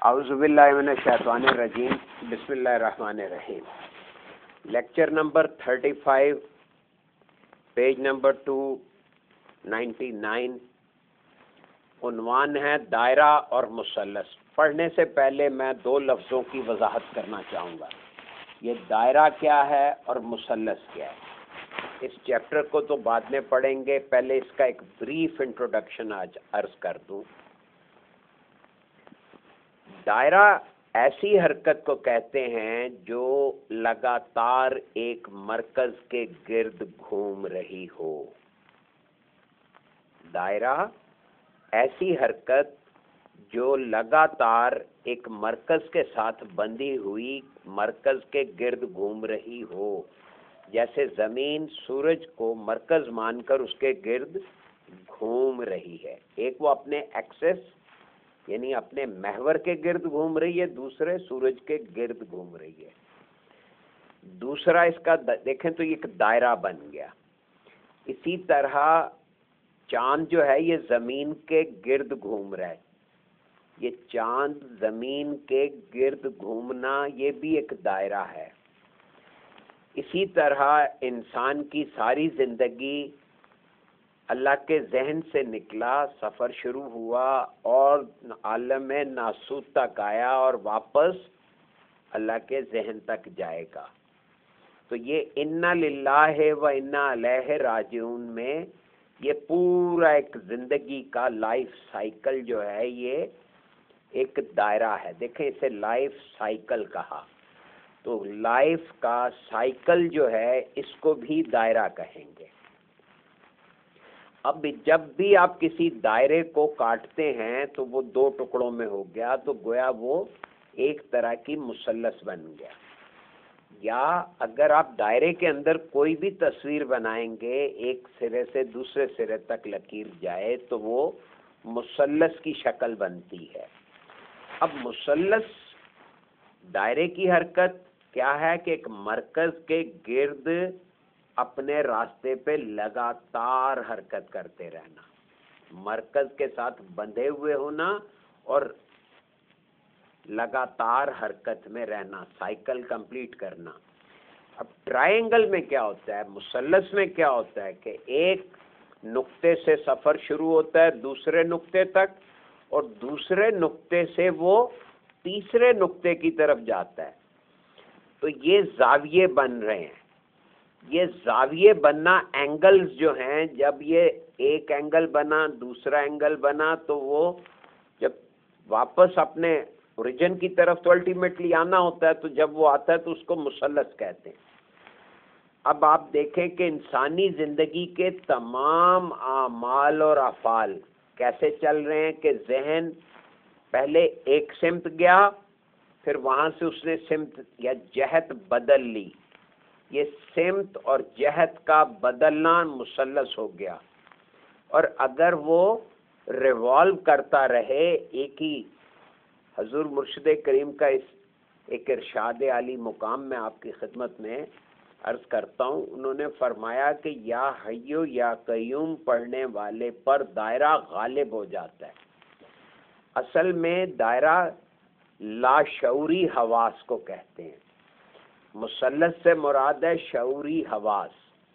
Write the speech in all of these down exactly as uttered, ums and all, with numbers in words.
اعوذ باللہ من الشیطان الرجیم، بسم اللہ الرحمن الرحیم۔ Lecture number thirty five, page number two ninety nine. عنوان ہے دائرہ اور مثلث۔ پڑھنے سے پہلے میں دو لفظوں کی وضاحت کرنا چاہوں گا، یہ دائرہ کیا ہے اور مثلث کیا ہے۔ اس چیپٹر کو تو بعد میں پڑھیں گے، پہلے اس کا ایک بریف انٹروڈکشن آج عرض کر دوں۔ دائرہ ایسی حرکت کو کہتے ہیں جو لگاتار ایک مرکز کے گرد گھوم رہی ہو۔ دائرہ ایسی حرکت جو لگاتار ایک مرکز کے ساتھ بندھی ہوئی مرکز کے گرد گھوم رہی ہو، جیسے زمین سورج کو مرکز مان کر اس کے گرد گھوم رہی ہے۔ ایک وہ اپنے ایکسس یعنی اپنے محور کے گرد گھوم رہی ہے، دوسرے سورج کے گرد گھوم رہی ہے۔ دوسرا اس کا دیکھیں تو یہ ایک دائرہ بن گیا۔ اسی طرح چاند جو ہے یہ زمین کے گرد گھوم رہا ہے، یہ چاند زمین کے گرد گھومنا یہ بھی ایک دائرہ ہے۔ اسی طرح انسان کی ساری زندگی اللہ کے ذہن سے نکلا، سفر شروع ہوا اور عالم ناسوت تک آیا اور واپس اللہ کے ذہن تک جائے گا۔ تو یہ انا للہ و انا الیہ راجعون میں یہ پورا ایک زندگی کا لائف سائیکل جو ہے یہ ایک دائرہ ہے۔ دیکھیں اسے لائف سائیکل کہا، تو لائف کا سائیکل جو ہے اس کو بھی دائرہ کہیں گے۔ اب جب بھی آپ کسی دائرے کو کاٹتے ہیں تو وہ دو ٹکڑوں میں ہو گیا، تو گویا وہ ایک طرح کی مثلث بن گیا۔ یا اگر آپ دائرے کے اندر کوئی بھی تصویر بنائیں گے، ایک سرے سے دوسرے سرے تک لکیر جائے تو وہ مثلث کی شکل بنتی ہے۔ اب مثلث دائرے کی حرکت کیا ہے کہ ایک مرکز کے گرد اپنے راستے پہ لگاتار حرکت کرتے رہنا، مرکز کے ساتھ بندھے ہوئے ہونا اور لگاتار حرکت میں رہنا، سائیکل کمپلیٹ کرنا۔ اب ٹرائنگل میں کیا ہوتا ہے، مثلث میں کیا ہوتا ہے کہ ایک نقطے سے سفر شروع ہوتا ہے دوسرے نقطے تک، اور دوسرے نقطے سے وہ تیسرے نقطے کی طرف جاتا ہے۔ تو یہ زاویے بن رہے ہیں، یہ زاویے بننا اینگلز جو ہیں، جب یہ ایک اینگل بنا دوسرا اینگل بنا تو وہ جب واپس اپنے اوریجن کی طرف تو الٹیمیٹلی آنا ہوتا ہے، تو جب وہ آتا ہے تو اس کو مثلث کہتے ہیں۔ اب آپ دیکھیں کہ انسانی زندگی کے تمام اعمال اور افعال کیسے چل رہے ہیں کہ ذہن پہلے ایک سمت گیا، پھر وہاں سے اس نے سمت یا جہت بدل لی، یہ سمت اور جہت کا بدلنا مثلث ہو گیا۔ اور اگر وہ ریوالو کرتا رہے ایک ہی، حضور مرشد کریم کا اس ایک ارشاد عالی مقام میں آپ کی خدمت میں عرض کرتا ہوں، انہوں نے فرمایا کہ یا حیو یا قیوم پڑھنے والے پر دائرہ غالب ہو جاتا ہے۔ اصل میں دائرہ لاشعوری حواس کو کہتے ہیں، مثلث سے مراد ہے شعوری حواس۔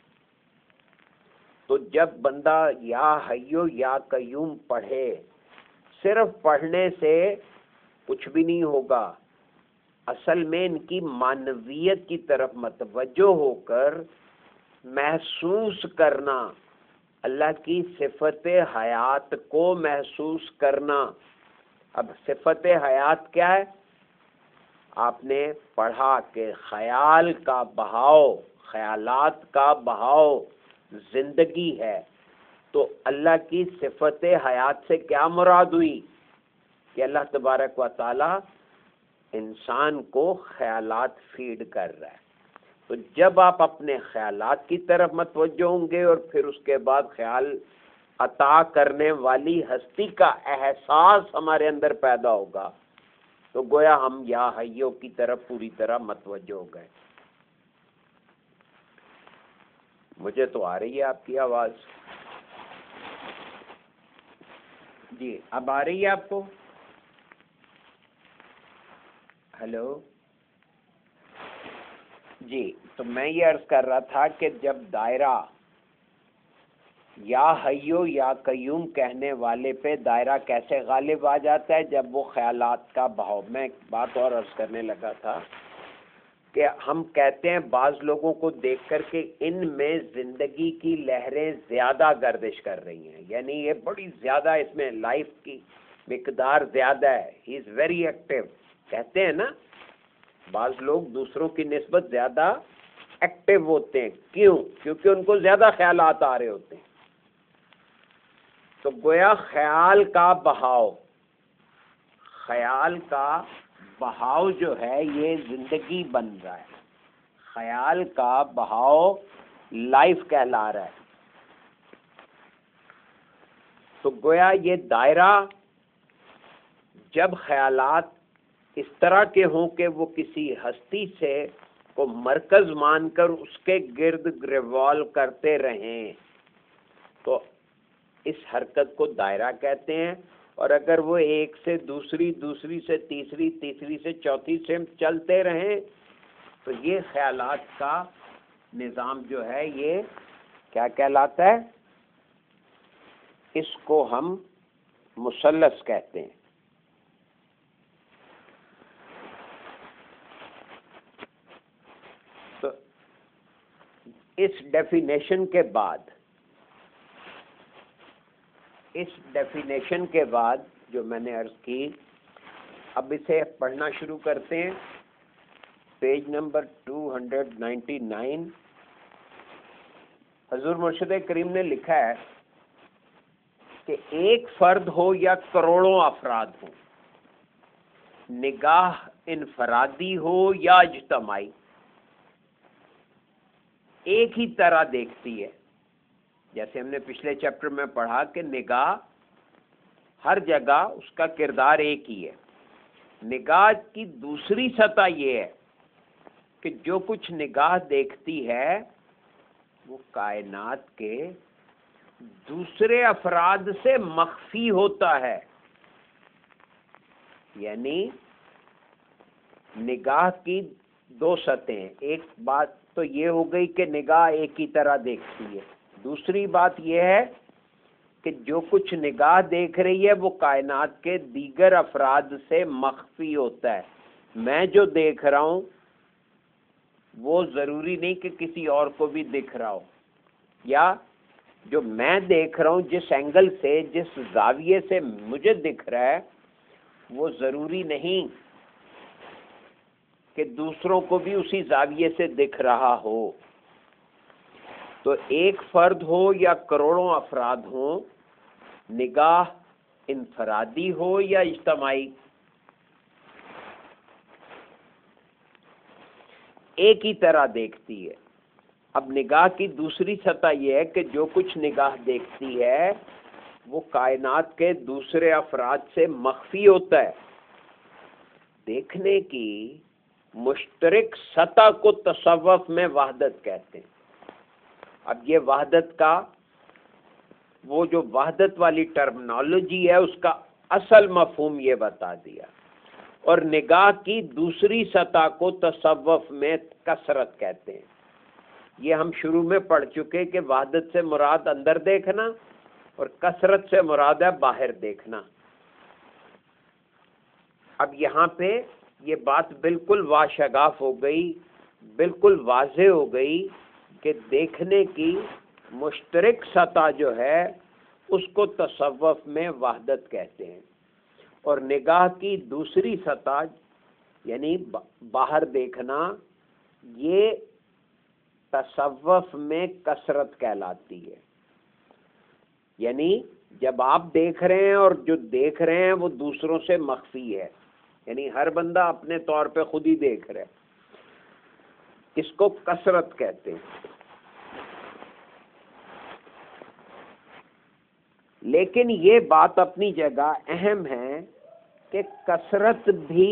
تو جب بندہ یا حیو یا قیوم پڑھے، صرف پڑھنے سے کچھ بھی نہیں ہوگا، اصل میں ان کی معنویت کی طرف متوجہ ہو کر محسوس کرنا، اللہ کی صفت حیات کو محسوس کرنا۔ اب صفت حیات کیا ہے؟ آپ نے پڑھا کہ خیال کا بہاؤ، خیالات کا بہاؤ زندگی ہے۔ تو اللہ کی صفت حیات سے کیا مراد ہوئی کہ اللہ تبارک و تعالی انسان کو خیالات فیڈ کر رہا ہے۔ تو جب آپ اپنے خیالات کی طرف متوجہ ہوں گے اور پھر اس کے بعد خیال عطا کرنے والی ہستی کا احساس ہمارے اندر پیدا ہوگا، تو گویا ہم یا حیو کی طرف پوری طرح متوجہ ہو گئے۔ مجھے تو آ رہی ہے آپ کی آواز، جی اب آ رہی ہے آپ کو؟ ہلو جی، تو میں یہ عرض کر رہا تھا کہ جب دائرہ یا حیو یا قیوم کہنے والے پہ دائرہ کیسے غالب آ جاتا ہے؟ جب وہ خیالات کا بہاؤ. میں ایک بات اور عرض کرنے لگا تھا کہ ہم کہتے ہیں بعض لوگوں کو دیکھ کر کے ان میں زندگی کی لہریں زیادہ گردش کر رہی ہیں، یعنی یہ بڑی زیادہ اس میں لائف کی مقدار زیادہ ہے. He is very active. کہتے ہیں نا بعض لوگ دوسروں کی نسبت زیادہ ایکٹیو ہوتے ہیں. کیوں؟ کیونکہ ان کو زیادہ خیالات آ رہے ہوتے ہیں. تو گویا خیال کا بہاؤ خیال کا بہاؤ جو ہے یہ زندگی بن رہا ہے. خیال کا بہاؤ لائف کہلا رہا ہے. تو گویا یہ دائرہ جب خیالات اس طرح کے ہوں کہ وہ کسی ہستی سے کو مرکز مان کر اس کے گرد ریوالو کرتے رہیں تو اس حرکت کو دائرہ کہتے ہیں. اور اگر وہ ایک سے دوسری دوسری سے تیسری تیسری سے چوتھی سے چلتے رہیں تو یہ خیالات کا نظام جو ہے یہ کیا کہلاتا ہے؟ اس کو ہم مثلث کہتے ہیں. تو اس ڈیفینیشن کے بعد اس ڈیفینیشن کے بعد جو میں نے عرض کی، اب اسے پڑھنا شروع کرتے ہیں. Page number two hundred ninety nine. حضور مرشد کریم نے لکھا ہے کہ ایک فرد ہو یا کروڑوں افراد ہوں، نگاہ انفرادی ہو یا اجتماعی، ایک ہی طرح دیکھتی ہے. جیسے ہم نے پچھلے چیپٹر میں پڑھا کہ نگاہ ہر جگہ اس کا کردار ایک ہی ہے. نگاہ کی دوسری سطح یہ ہے کہ جو کچھ نگاہ دیکھتی ہے وہ کائنات کے دوسرے افراد سے مخفی ہوتا ہے. یعنی نگاہ کی دو سطحیں. ایک بات تو یہ ہو گئی کہ نگاہ ایک ہی طرح دیکھتی ہے. دوسری بات یہ ہے کہ جو کچھ نگاہ دیکھ رہی ہے وہ کائنات کے دیگر افراد سے مخفی ہوتا ہے. میں جو دیکھ رہا ہوں وہ ضروری نہیں کہ کسی اور کو بھی دکھ رہا ہو، یا جو میں دیکھ رہا ہوں جس اینگل سے جس زاویے سے مجھے دکھ رہا ہے وہ ضروری نہیں کہ دوسروں کو بھی اسی زاویے سے دکھ رہا ہو. تو ایک فرد ہو یا کروڑوں افراد ہوں، نگاہ انفرادی ہو یا اجتماعی، ایک ہی طرح دیکھتی ہے. اب نگاہ کی دوسری سطح یہ ہے کہ جو کچھ نگاہ دیکھتی ہے وہ کائنات کے دوسرے افراد سے مخفی ہوتا ہے. دیکھنے کی مشترک سطح کو تصوف میں وحدت کہتے ہیں. اب یہ وحدت کا وہ جو وحدت والی ٹرمنالوجی ہے اس کا اصل مفہوم یہ بتا دیا. اور نگاہ کی دوسری سطح کو تصوف میں کثرت کہتے ہیں. یہ ہم شروع میں پڑھ چکے کہ وحدت سے مراد اندر دیکھنا اور کثرت سے مراد ہے باہر دیکھنا. اب یہاں پہ یہ بات بالکل واشگاف ہو گئی، بالکل واضح ہو گئی کہ دیکھنے کی مشترک سطح جو ہے اس کو تصوف میں وحدت کہتے ہیں. اور نگاہ کی دوسری سطح یعنی باہر دیکھنا یہ تصوف میں کثرت کہلاتی ہے. یعنی جب آپ دیکھ رہے ہیں اور جو دیکھ رہے ہیں وہ دوسروں سے مخفی ہے، یعنی ہر بندہ اپنے طور پہ خود ہی دیکھ رہا ہے، اس کو کثرت کہتے ہیں. لیکن یہ بات اپنی جگہ اہم ہے کہ کثرت بھی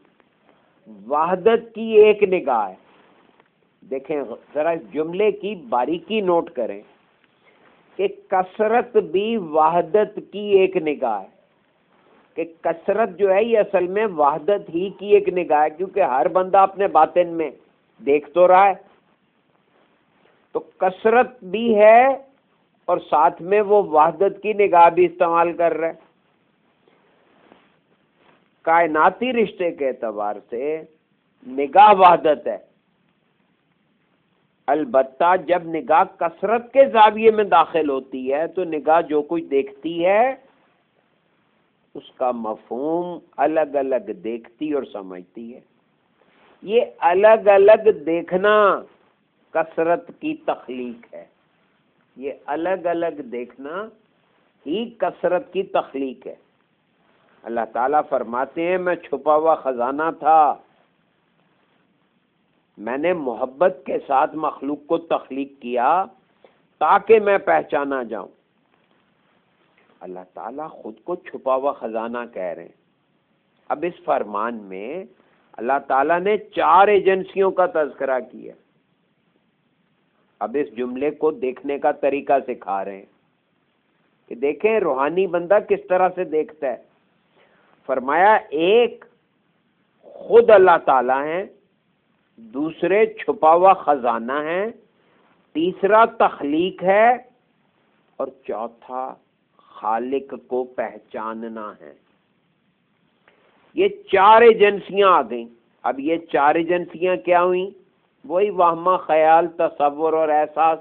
وحدت کی ایک نگاہ ہے. دیکھیں ذرا جملے کی باریکی نوٹ کریں کہ کثرت بھی وحدت کی ایک نگاہ ہے. کہ کثرت جو ہے یہ اصل میں وحدت ہی کی ایک نگاہ ہے، کیونکہ ہر بندہ اپنے باطن میں دیکھ تو رہا ہے، تو کثرت بھی ہے اور ساتھ میں وہ وحدت کی نگاہ بھی استعمال کر رہا ہے۔ کائناتی رشتے کے اعتبار سے نگاہ وحدت ہے، البتہ جب نگاہ کثرت کے زاویے میں داخل ہوتی ہے تو نگاہ جو کچھ دیکھتی ہے اس کا مفہوم الگ الگ دیکھتی اور سمجھتی ہے۔ یہ الگ الگ دیکھنا کثرت کی تخلیق ہے، یہ الگ الگ دیکھنا ہی کثرت کی تخلیق ہے۔ اللہ تعالیٰ فرماتے ہیں میں چھپا ہوا خزانہ تھا، میں نے محبت کے ساتھ مخلوق کو تخلیق کیا تاکہ میں پہچانا جاؤں۔ اللہ تعالیٰ خود کو چھپا ہوا خزانہ کہہ رہے ہیں۔ اب اس فرمان میں اللہ تعالیٰ نے چار ایجنسیوں کا تذکرہ کیا، اب اس جملے کو دیکھنے کا طریقہ سکھا رہے ہیں کہ دیکھیں روحانی بندہ کس طرح سے دیکھتا ہے۔ فرمایا ایک خود اللہ تعالیٰ ہیں، دوسرے چھپا ہوا خزانہ ہے، تیسرا تخلیق ہے، اور چوتھا خالق کو پہچاننا ہے۔ یہ چار ایجنسیاں آ گئیں۔ اب یہ چار ایجنسیاں کیا ہوئیں؟ وہی وہمہ، خیال، تصور اور احساس۔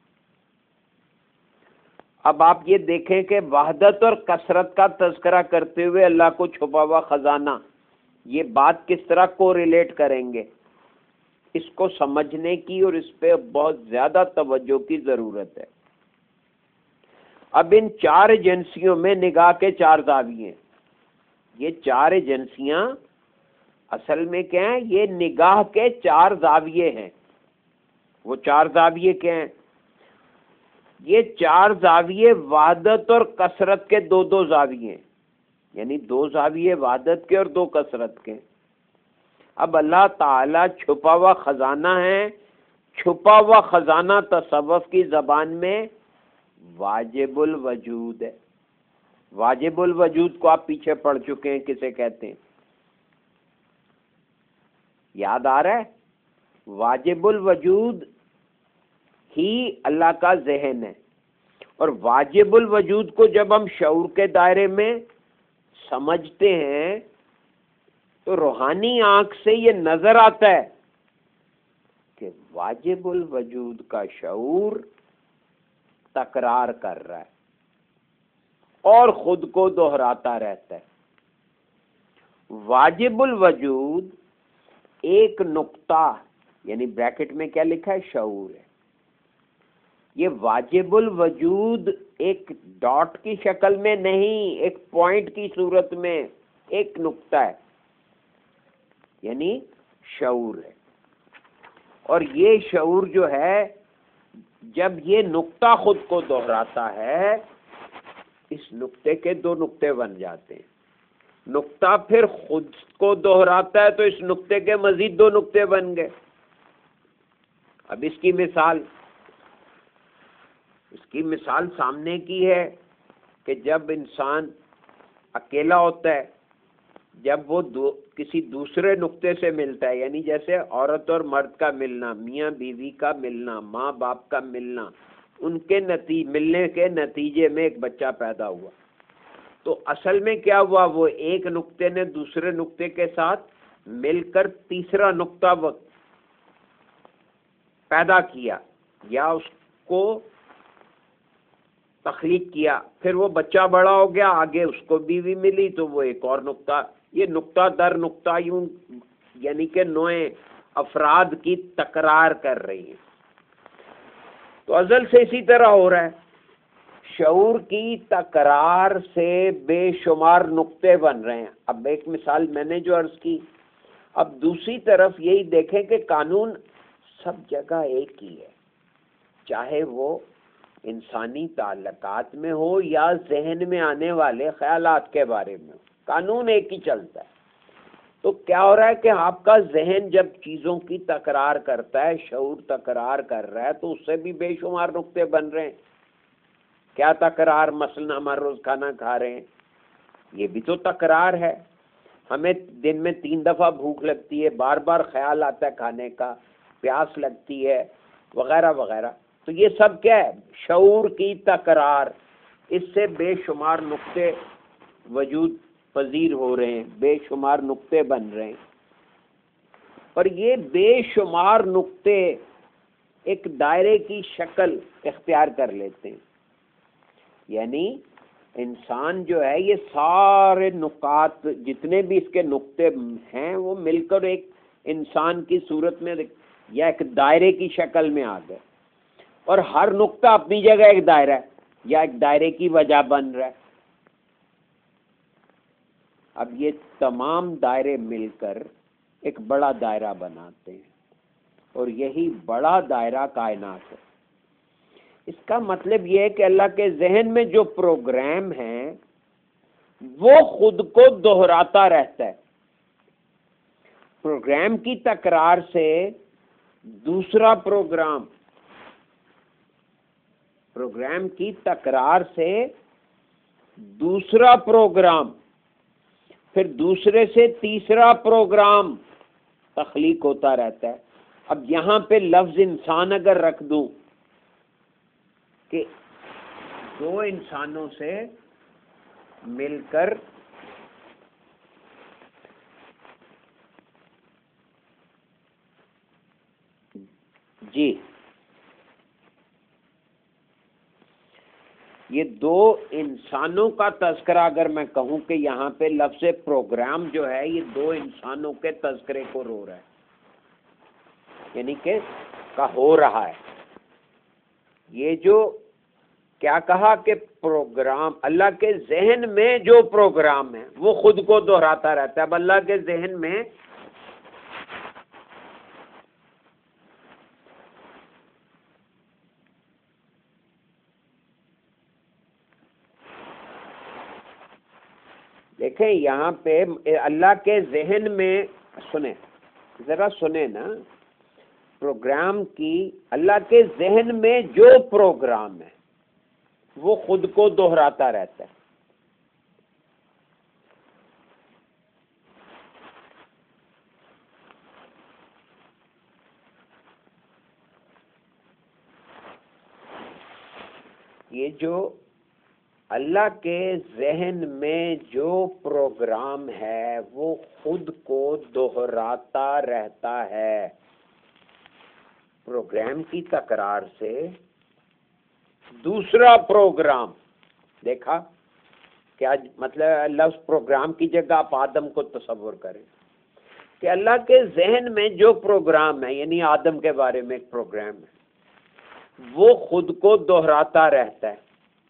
اب آپ یہ دیکھیں کہ وحدت اور کثرت کا تذکرہ کرتے ہوئے اللہ کو چھپا ہوا خزانہ، یہ بات کس طرح کو ریلیٹ کریں گے؟ اس کو سمجھنے کی اور اس پہ بہت زیادہ توجہ کی ضرورت ہے۔ اب ان چار ایجنسیوں میں نگاہ کے چار زاویے ہیں۔ یہ چار ایجنسیاں اصل میں کیا ہیں؟ یہ نگاہ کے چار زاویے ہیں۔ وہ چار زاویے کیا ہیں؟ یہ چار زاویے وحدت اور کثرت کے دو دو زاویے ہیں، یعنی دو زاویے وحدت کے اور دو کثرت کے۔ اب اللہ تعالیٰ چھپا ہوا خزانہ ہے۔ چھپا ہوا خزانہ تصوف کی زبان میں واجب الوجود ہے۔ واجب الوجود کو آپ پیچھے پڑھ چکے ہیں، کسے کہتے ہیں؟ یاد آ رہا ہے؟ واجب الوجود ہی اللہ کا ذہن ہے، اور واجب الوجود کو جب ہم شعور کے دائرے میں سمجھتے ہیں تو روحانی آنکھ سے یہ نظر آتا ہے کہ واجب الوجود کا شعور تکرار کر رہا ہے اور خود کو دہراتا رہتا ہے۔ واجب الوجود ایک نقطہ، یعنی بریکٹ میں کیا لکھا ہے؟ شعور ہے۔ یہ واجب الوجود ایک ڈاٹ کی شکل میں نہیں، ایک پوائنٹ کی صورت میں ایک نقطہ ہے، یعنی شعور ہے۔ اور یہ شعور جو ہے جب یہ نقطہ خود کو دہراتا ہے، اس نقطے کے دو نقطے بن جاتے ہیں۔ نقطہ پھر خود کو دہراتا ہے تو اس نقطے کے مزید دو نقطے بن گئے۔ اب اس کی مثال اس کی مثال سامنے کی ہے کہ جب انسان اکیلا ہوتا ہے، جب وہ دو کسی دوسرے نقطے سے ملتا ہے، یعنی جیسے عورت اور مرد کا ملنا، میاں بیوی کا ملنا، ماں باپ کا ملنا، ان کے نتیجے ملنے کے نتیجے میں ایک بچہ پیدا ہوا، تو اصل میں کیا ہوا؟ وہ ایک نقطے نے دوسرے نقطے کے ساتھ مل کر تیسرا نقطہ پیدا کیا یا اس کو تخلیق کیا۔ پھر وہ بچہ بڑا ہو گیا، آگے اس کو بیوی ملی تو وہ ایک اور نقطہ، یہ نقطہ در نقطہ یوں یعنی کہ نوعیں افراد کی تکرار کر رہی ہیں۔ تو ازل سے اسی طرح ہو رہا ہے، شعور کی تکرار سے بے شمار نقطے بن رہے ہیں۔ اب ایک مثال میں نے جو عرض کی، اب دوسری طرف یہی دیکھیں کہ قانون سب جگہ ایک ہی ہے، چاہے وہ انسانی تعلقات میں ہو یا ذہن میں آنے والے خیالات کے بارے میں ہو، قانون ایک ہی چلتا ہے۔ تو کیا ہو رہا ہے کہ آپ کا ذہن جب چیزوں کی تکرار کرتا ہے، شعور تکرار کر رہا ہے، تو اس سے بھی بے شمار نقطے بن رہے ہیں۔ کیا تکرار؟ مثلا ہم ہر روز کھانا کھا رہے ہیں، یہ بھی تو تکرار ہے. ہمیں دن میں تین دفعہ بھوک لگتی ہے، بار بار خیال آتا ہے کھانے کا، پیاس لگتی ہے وغیرہ وغیرہ. تو یہ سب کیا ہے؟ شعور کی تکرار. اس سے بے شمار نقطے وجود پذیر ہو رہے ہیں، بے شمار نقطے بن رہے ہیں، اور یہ بے شمار نقطے ایک دائرے کی شکل اختیار کر لیتے ہیں. یعنی انسان جو ہے یہ سارے نقاط جتنے بھی اس کے نقطے ہیں وہ مل کر ایک انسان کی صورت میں یا ایک دائرے کی شکل میں آ گئے، اور ہر نقطہ اپنی جگہ ایک دائرہ ہے یا ایک دائرے کی وجہ بن رہا ہے. اب یہ تمام دائرے مل کر ایک بڑا دائرہ بناتے ہیں، اور یہی بڑا دائرہ کائنات ہے. اس کا مطلب یہ ہے کہ اللہ کے ذہن میں جو پروگرام ہیں وہ خود کو دہراتا رہتا ہے. پروگرام کی تکرار سے دوسرا پروگرام، پروگرام کی تکرار سے دوسرا پروگرام، پھر دوسرے سے تیسرا پروگرام تخلیق ہوتا رہتا ہے. اب یہاں پہ لفظ انسان اگر رکھ دوں کہ دو انسانوں سے مل کر جی یہ دو انسانوں کا تذکرہ اگر میں کہوں کہ یہاں پہ لفظ پروگرام جو ہے یہ دو انسانوں کے تذکرے کو رو رہا ہے، یعنی کہ کا ہو رہا ہے. یہ جو کیا کہا کہ پروگرام اللہ کے ذہن میں جو پروگرام ہے وہ خود کو دہراتا رہتا ہے. اب اللہ کے ذہن میں دیکھیں یہاں پہ اللہ کے ذہن میں، سنیں ذرا سنیں نا، پروگرام کی اللہ کے ذہن میں جو پروگرام ہے وہ خود کو دہراتا رہتا ہے. یہ جو اللہ کے ذہن میں جو پروگرام ہے وہ خود کو دہراتا رہتا ہے. پروگرام کی تکرار سے دوسرا پروگرام، دیکھا کیا مطلب لفظ پروگرام کی جگہ آپ آدم کو تصور کریں کہ اللہ کے ذہن میں جو پروگرام ہے، یعنی آدم کے بارے میں ایک پروگرام ہے، وہ خود کو دہراتا رہتا ہے.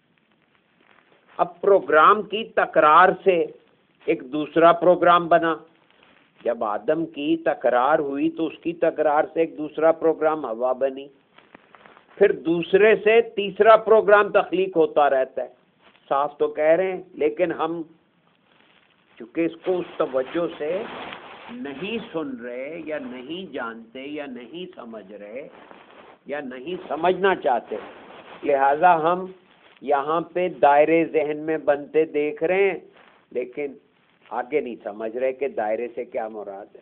اب پروگرام کی تکرار سے ایک دوسرا پروگرام بنا. جب آدم کی تکرار ہوئی تو اس کی تکرار سے ایک دوسرا پروگرام ہوا بنی، پھر دوسرے سے تیسرا پروگرام تخلیق ہوتا رہتا ہے. صاف تو کہہ رہے ہیں، لیکن ہم چونکہ اس کو اس توجہ سے نہیں سن رہے یا نہیں جانتے یا نہیں سمجھ رہے یا نہیں سمجھنا چاہتے، لہذا ہم یہاں پہ دائرے ذہن میں بنتے دیکھ رہے ہیں لیکن آگے نہیں سمجھ رہے کہ دائرے سے کیا مراد ہے.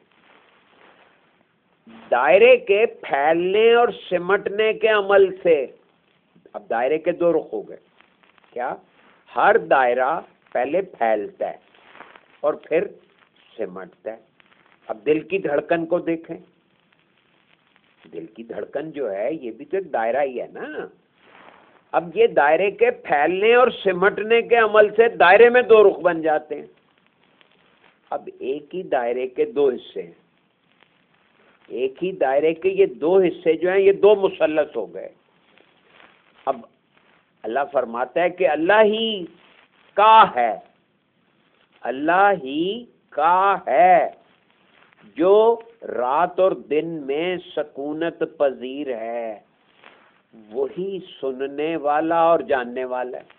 دائرے کے پھیلنے اور سمٹنے کے عمل سے اب دائرے کے دو رخ ہو گئے. کیا؟ ہر دائرہ پہلے پھیلتا ہے اور پھر سمٹتا ہے. اب دل کی دھڑکن کو دیکھیں، دل کی دھڑکن جو ہے یہ بھی تو ایک دائرہ ہی ہے نا. اب یہ دائرے کے پھیلنے اور سمٹنے کے عمل سے دائرے میں دو رخ بن جاتے ہیں. اب ایک ہی دائرے کے دو حصے ہیں، ایک ہی دائرے کے یہ دو حصے جو ہیں یہ دو مثلث ہو گئے. اب اللہ فرماتا ہے کہ اللہ ہی کا ہے، اللہ ہی کا ہے جو رات اور دن میں سکونت پذیر ہے، وہی سننے والا اور جاننے والا ہے.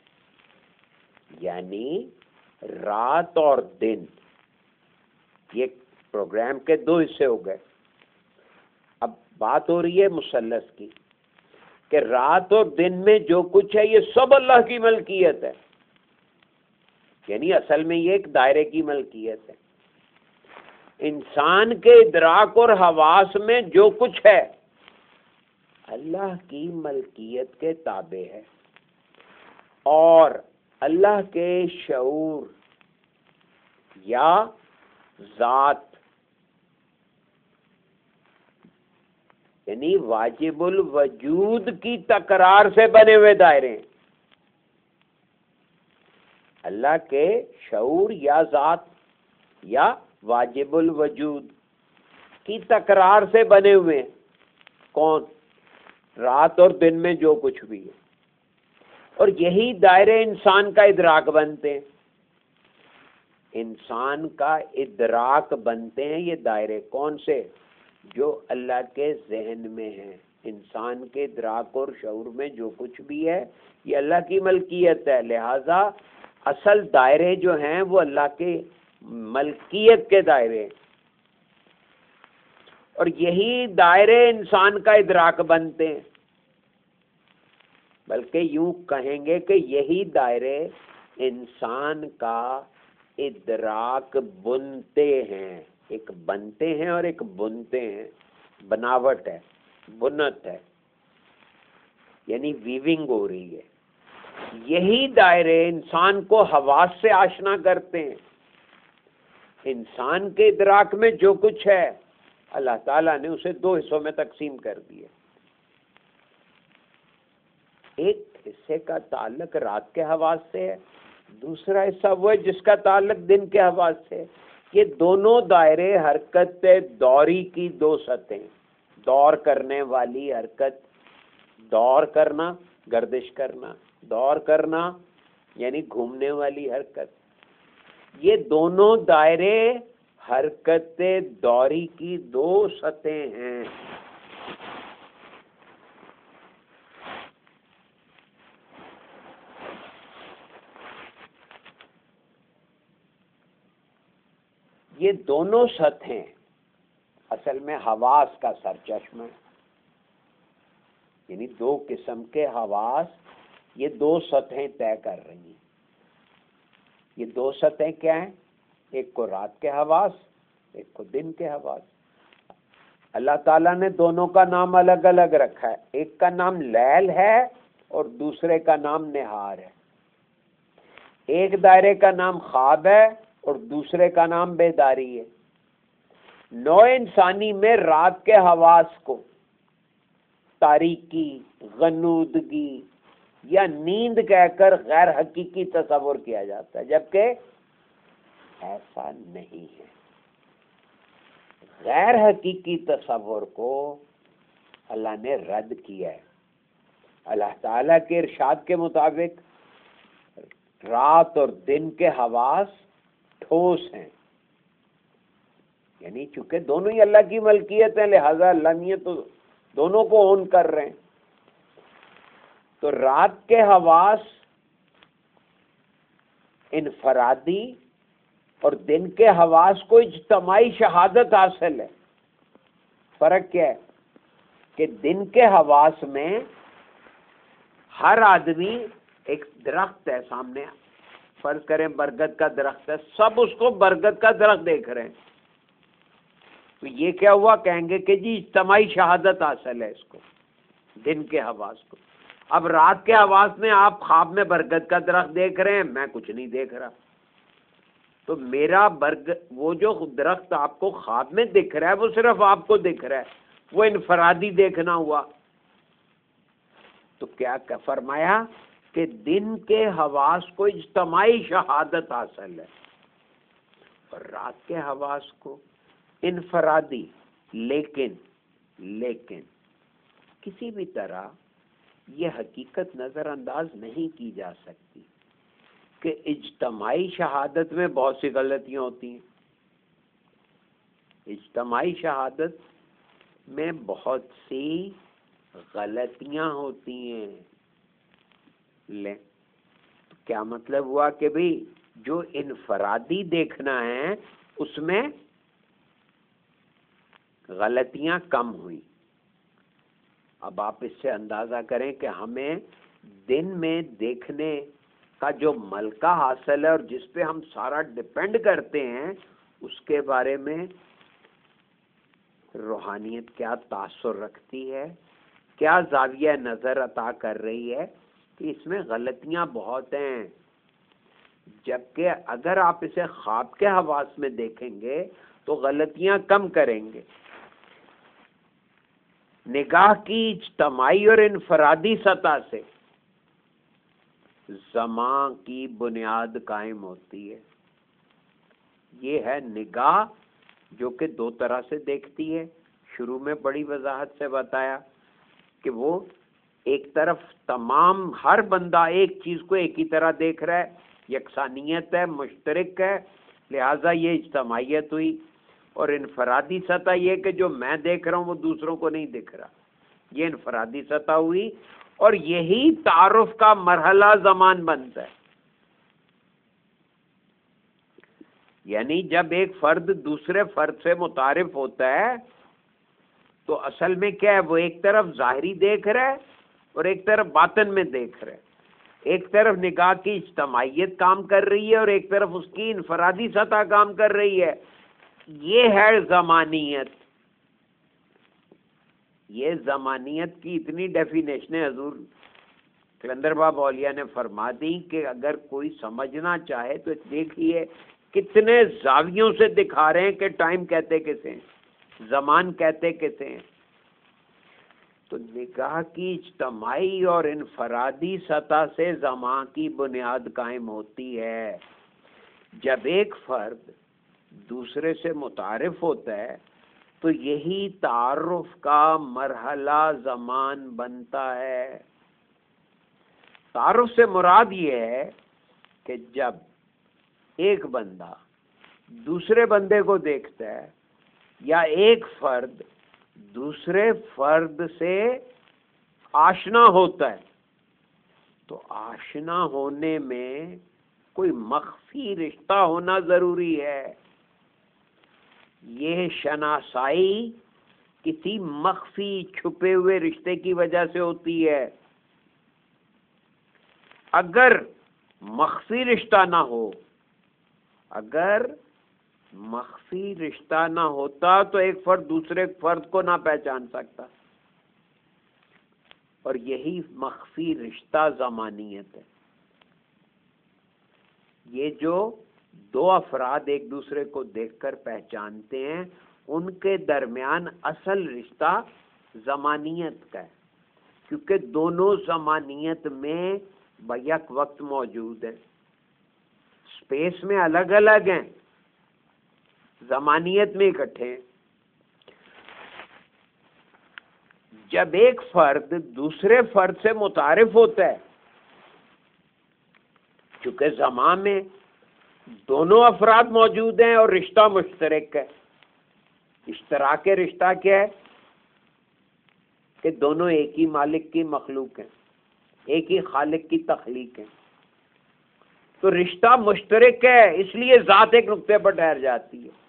یعنی رات اور دن یہ پروگرام کے دو حصے ہو گئے. اب بات ہو رہی ہے مثلث کی کہ رات اور دن میں جو کچھ ہے یہ سب اللہ کی ملکیت ہے. یعنی اصل میں یہ ایک دائرے کی ملکیت ہے. انسان کے ادراک اور حواس میں جو کچھ ہے اللہ کی ملکیت کے تابع ہے، اور اللہ کے شعور یا ذات یعنی واجب الوجود کی تکرار سے بنے ہوئے دائرے ہیں. اللہ کے شعور یا ذات یا واجب الوجود کی تکرار سے بنے ہوئے ہیں. کون؟ رات اور دن میں جو کچھ بھی ہے. اور یہی دائرے انسان کا ادراک بنتے ہیں. انسان کا ادراک بنتے ہیں یہ دائرے کون سے؟ جو اللہ کے ذہن میں ہیں. انسان کے ادراک اور شعور میں جو کچھ بھی ہے یہ اللہ کی ملکیت ہے. لہذا اصل دائرے جو ہیں وہ اللہ کے ملکیت کے دائرے ہیں، اور یہی دائرے انسان کا ادراک بنتے ہیں. بلکہ یوں کہیں گے کہ یہی دائرے انسان کا ادراک بنتے ہیں. ایک بنتے ہیں اور ایک بنتے ہیں. بناوٹ ہے، بنت ہے، یعنی ویونگ ہو رہی ہے. یہی دائرے انسان کو حواس سے آشنا کرتے ہیں. انسان کے ادراک میں جو کچھ ہے اللہ تعالیٰ نے اسے دو حصوں میں تقسیم کر دیا. ایک حصے کا تعلق رات کے حواس سے ہے، دوسرا حصہ وہ ہے جس کا تعلق دن کے حواس سے ہے. یہ دونوں دائرے حرکت دوری کی دو سطحیں. دور کرنے والی حرکت، دور کرنا گردش کرنا، دور کرنا یعنی گھومنے والی حرکت. یہ دونوں دائرے حرکت دوری کی دو سطحیں ہیں. یہ دونوں سطحیں اصل میں حواس کا سرچشمہ ہے. یعنی دو قسم کے حواس یہ دو سطحیں طے کر رہی ہیں. یہ دو سطحیں کیا ہیں؟ ایک کو رات کے حواس، ایک کو دن کے حواس. اللہ تعالیٰ نے دونوں کا نام الگ الگ رکھا ہے. ایک کا نام لیل ہے اور دوسرے کا نام نہار ہے. ایک دائرے کا نام خواب ہے اور دوسرے کا نام بیداری ہے. نوع انسانی میں رات کے حواس کو تاریکی، غنودگی یا نیند کہہ کر غیر حقیقی تصور کیا جاتا ہے، جبکہ ایسا نہیں ہے. غیر حقیقی تصور کو اللہ نے رد کیا ہے. اللہ تعالیٰ کے ارشاد کے مطابق رات اور دن کے حواس ٹھوس ہیں. یعنی چونکہ دونوں ہی اللہ کی ملکیت ہیں لہذا اللہ نے تو دونوں کو اون کر رہے ہیں. تو رات کے حواس انفرادی اور دن کے حواس کو اجتماعی شہادت حاصل ہے. فرق کیا ہے کہ دن کے حواس میں ہر آدمی ایک درخت ہے سامنے، فرض کریں برگد کا درخت ہے، سب اس کو برگد کا درخت دیکھ رہے ہیں. تو یہ کیا ہوا؟ کہیں گے کہ جی اجتماعی شہادت حاصل ہے اس کو، دن کے حواس کو. اب رات کے حواس میں آپ خواب میں برگد کا درخت دیکھ رہے ہیں، میں کچھ نہیں دیکھ رہا. تو میرا برگ وہ جو درخت آپ کو خواب میں دکھ رہا ہے وہ صرف آپ کو دکھ رہا ہے، وہ انفرادی دیکھنا ہوا. تو کیا فرمایا کہ دن کے حواس کو اجتماعی شہادت حاصل ہے اور رات کے حواس کو انفرادی. لیکن لیکن کسی بھی طرح یہ حقیقت نظر انداز نہیں کی جا سکتی کہ اجتماعی شہادت میں بہت سی غلطیاں ہوتی ہیں. اجتماعی شہادت میں بہت سی غلطیاں ہوتی ہیں. لے کیا مطلب ہوا کہ بھئی جو انفرادی دیکھنا ہے اس میں غلطیاں کم ہوئی. اب آپ اس سے اندازہ کریں کہ ہمیں دن میں دیکھنے کا جو ملکہ حاصل ہے اور جس پہ ہم سارا ڈپینڈ کرتے ہیں، اس کے بارے میں روحانیت کیا تاثر رکھتی ہے، کیا زاویہ نظر عطا کر رہی ہے کہ اس میں غلطیاں بہت ہیں، جبکہ اگر آپ اسے خواب کے حواس میں دیکھیں گے تو غلطیاں کم کریں گے۔ نگاہ کی اجتماعی اور انفرادی سطح سے زمان کی بنیاد قائم ہوتی ہے۔ یہ ہے نگاہ جو کہ دو طرح سے دیکھتی ہے، شروع میں بڑی وضاحت سے بتایا کہ وہ ایک طرف تمام ہر بندہ ایک چیز کو ایک ہی طرح دیکھ رہا ہے، یکسانیت ہے، مشترک ہے، لہٰذا یہ اجتماعیت ہوئی، اور انفرادی سطح یہ کہ جو میں دیکھ رہا ہوں وہ دوسروں کو نہیں دکھ رہا، یہ انفرادی سطح ہوئی، اور یہی تعارف کا مرحلہ زمان بنتا ہے۔ یعنی جب ایک فرد دوسرے فرد سے متعارف ہوتا ہے تو اصل میں کیا ہے، وہ ایک طرف ظاہری دیکھ رہا ہے اور ایک طرف باطن میں دیکھ رہا ہے، ایک طرف نگاہ کی اجتماعیت کام کر رہی ہے اور ایک طرف اس کی انفرادی سطح کام کر رہی ہے۔ یہ ہے زمانیت۔ یہ زمانیت کی اتنی ڈیفینیشنیں حضور کلندر باب اولیاء نے فرما دی کہ اگر کوئی سمجھنا چاہے تو دیکھیے کتنے زاویوں سے دکھا رہے ہیں کہ ٹائم کہتے کسے ہیں، زمان کہتے کسے ہیں۔ تو نگاہ کی اجتماعی اور انفرادی سطح سے زمان کی بنیاد قائم ہوتی ہے۔ جب ایک فرد دوسرے سے متعارف ہوتا ہے تو یہی تعارف کا مرحلہ زمان بنتا ہے۔ تعارف سے مراد یہ ہے کہ جب ایک بندہ دوسرے بندے کو دیکھتا ہے یا ایک فرد دوسرے فرد سے آشنا ہوتا ہے تو آشنا ہونے میں کوئی مخفی رشتہ ہونا ضروری ہے۔ یہ شناسائی کسی مخفی چھپے ہوئے رشتے کی وجہ سے ہوتی ہے۔ اگر مخفی رشتہ نہ ہو اگر مخفی رشتہ نہ ہوتا تو ایک فرد دوسرے فرد کو نہ پہچان سکتا، اور یہی مخفی رشتہ زمانیت ہے۔ یہ جو دو افراد ایک دوسرے کو دیکھ کر پہچانتے ہیں ان کے درمیان اصل رشتہ زمانیت کا ہے، کیونکہ دونوں زمانیت میں بیک وقت موجود ہیں، اسپیس میں الگ الگ ہیں، زمانیت میں اکٹھے ہیں۔ جب ایک فرد دوسرے فرد سے متعارف ہوتا ہے، چونکہ زمان میں دونوں افراد موجود ہیں اور رشتہ مشترک ہے۔ اشتراک رشتہ کیا ہے کہ دونوں ایک ہی مالک کی مخلوق ہیں، ایک ہی خالق کی تخلیق ہیں، تو رشتہ مشترک ہے، اس لیے ذات ایک نقطے پر ٹھہر جاتی ہے۔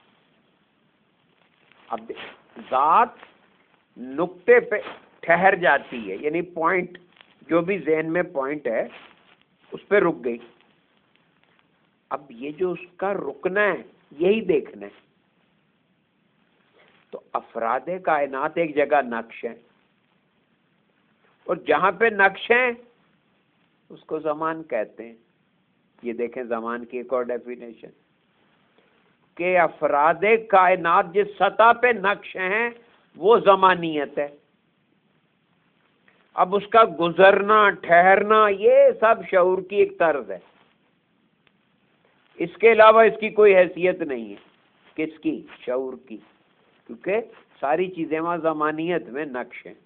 اب ذات نقطے پہ ٹھہر جاتی ہے، یعنی پوائنٹ جو بھی ذہن میں پوائنٹ ہے اس پہ رک گئی۔ اب یہ جو اس کا رکنا ہے یہی دیکھنا ہے۔ تو افراد کائنات ایک جگہ نقش ہیں، اور جہاں پہ نقش ہیں اس کو زمان کہتے ہیں۔ یہ دیکھیں زمان کی ایک اور ڈیفینیشن کہ افراد کائنات جس سطح پہ نقش ہیں وہ زمانیت ہے۔ اب اس کا گزرنا ٹھہرنا یہ سب شعور کی ایک طرز ہے، اس کے علاوہ اس کی کوئی حیثیت نہیں ہے۔ کس کی؟ شعور کی، کیونکہ ساری چیزیں وہاں زمانیت میں نقش ہیں۔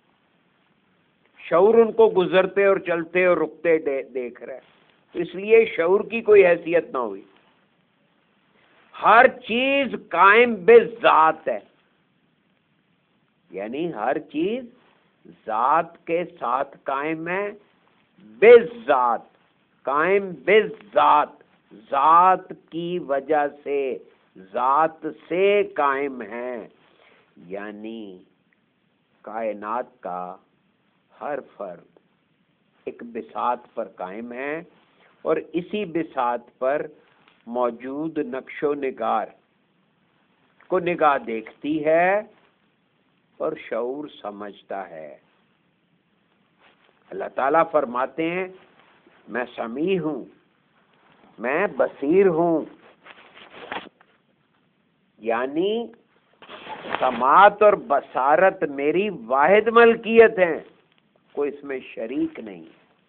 شعور ان کو گزرتے اور چلتے اور رکتے دیکھ رہا ہے، اس لیے شعور کی کوئی حیثیت نہ ہوئی۔ ہر چیز قائم بذات ہے، یعنی ہر چیز ذات کے ساتھ قائم ہے، بذات، قائم بذات، ذات کی وجہ سے، ذات سے قائم ہے۔ یعنی کائنات کا ہر فرد ایک بساط پر قائم ہے، اور اسی بساط پر موجود نقش و نگار کو نگاہ دیکھتی ہے اور شعور سمجھتا ہے۔ اللہ تعالیٰ فرماتے ہیں میں سمیع ہوں، میں بصیر ہوں، یعنی سماعت اور بصارت میری واحد ملکیت ہیں، کوئی اس میں شریک نہیں۔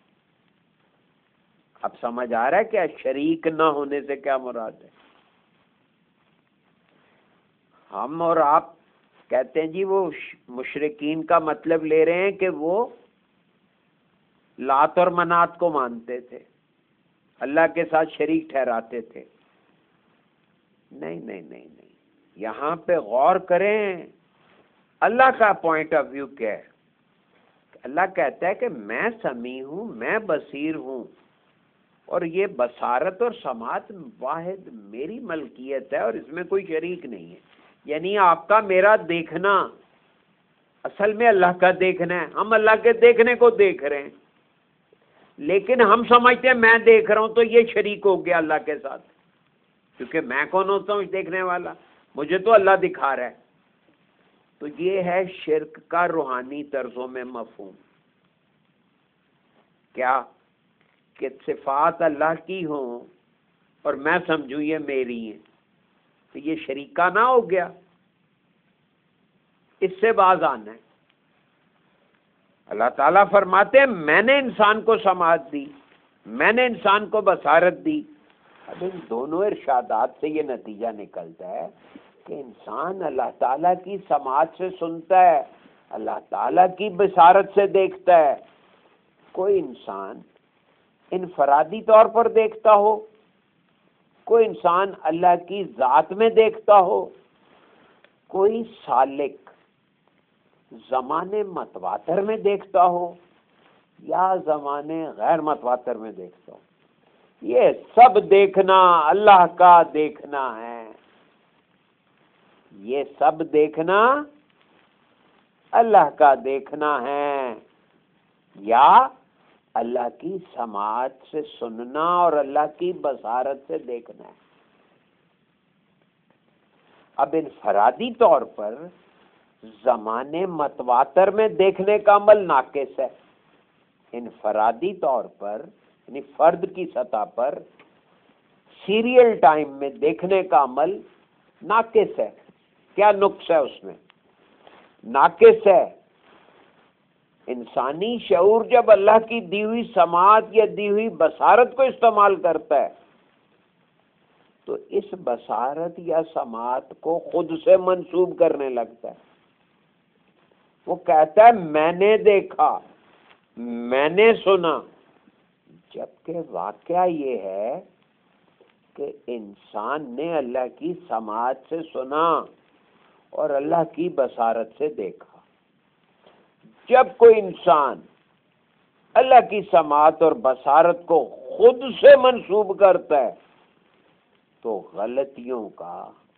اب سمجھ آ رہا ہے کیا شریک نہ ہونے سے کیا مراد ہے؟ ہم اور آپ کہتے ہیں جی وہ مشرکین کا مطلب لے رہے ہیں کہ وہ لات اور منات کو مانتے تھے، اللہ کے ساتھ شریک ٹھہراتے تھے۔ نہیں نہیں نہیں نہیں، یہاں پہ غور کریں اللہ کا پوائنٹ آف ویو کیا ہے۔ اللہ کہتا ہے کہ میں سمیع ہوں، میں بصیر ہوں، اور یہ بصارت اور سماعت واحد میری ملکیت ہے اور اس میں کوئی شریک نہیں ہے۔ یعنی آپ کا میرا دیکھنا اصل میں اللہ کا دیکھنا ہے، ہم اللہ کے دیکھنے کو دیکھ رہے ہیں، لیکن ہم سمجھتے ہیں میں دیکھ رہا ہوں تو یہ شریک ہو گیا اللہ کے ساتھ، کیونکہ میں کون ہوتا ہوں دیکھنے والا، مجھے تو اللہ دکھا رہا ہے۔ تو یہ ہے شرک کا روحانی طرزوں میں مفہوم، کیا کہ صفات اللہ کی ہوں اور میں سمجھوں یہ میری ہیں، تو یہ شریکہ نہ ہو گیا، اس سے باز آنا ہے۔ اللہ تعالیٰ فرماتے ہیں میں نے انسان کو سماعت دی، میں نے انسان کو بصارت دی۔ اب ان دونوں ارشادات سے یہ نتیجہ نکلتا ہے کہ انسان اللہ تعالیٰ کی سماعت سے سنتا ہے، اللہ تعالیٰ کی بصارت سے دیکھتا ہے۔ کوئی انسان انفرادی طور پر دیکھتا ہو، کوئی انسان اللہ کی ذات میں دیکھتا ہو، کوئی سالک زمانے متواتر میں دیکھتا ہو یا زمانے غیر متواتر میں دیکھتا ہو، یہ سب دیکھنا اللہ کا دیکھنا ہے۔ یہ سب دیکھنا اللہ کا دیکھنا ہے، یا اللہ کی سماعت سے سننا اور اللہ کی بصارت سے دیکھنا ہے۔ اب انفرادی طور پر زمانے متواتر میں دیکھنے کا عمل ناقص ہے، انفرادی طور پر یعنی فرد کی سطح پر سیریل ٹائم میں دیکھنے کا عمل ناقص ہے۔ کیا نقص ہے اس میں؟ ناقص ہے۔ انسانی شعور جب اللہ کی دی ہوئی سماعت یا دی ہوئی بصارت کو استعمال کرتا ہے تو اس بصارت یا سماعت کو خود سے منسوب کرنے لگتا ہے۔ وہ کہتا ہے میں نے دیکھا، میں نے سنا، جبکہ واقعہ یہ ہے کہ انسان نے اللہ کی سماعت سے سنا اور اللہ کی بصارت سے دیکھا۔ جب کوئی انسان اللہ کی سماعت اور بصارت کو خود سے منسوب کرتا ہے تو غلطیوں کا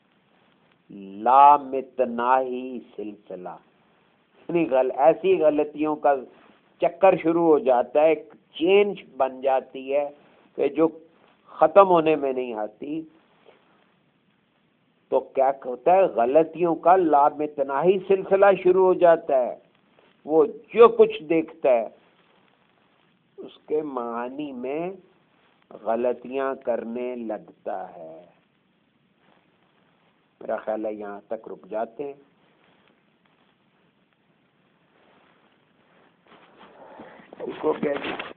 لامتناہی سلسلہ، یعنی ایسی غلطیوں کا چکر شروع ہو جاتا ہے، ایک چین بن جاتی ہے کہ جو ختم ہونے میں نہیں آتی۔ تو کیا ہوتا ہے؟ غلطیوں کا لامتناہی سلسلہ شروع ہو جاتا ہے۔ وہ جو کچھ دیکھتا ہے اس کے معانی میں غلطیاں کرنے لگتا ہے۔ میرا خیال ہے یہاں تک رک جاتے ہیں۔ اس کو کیا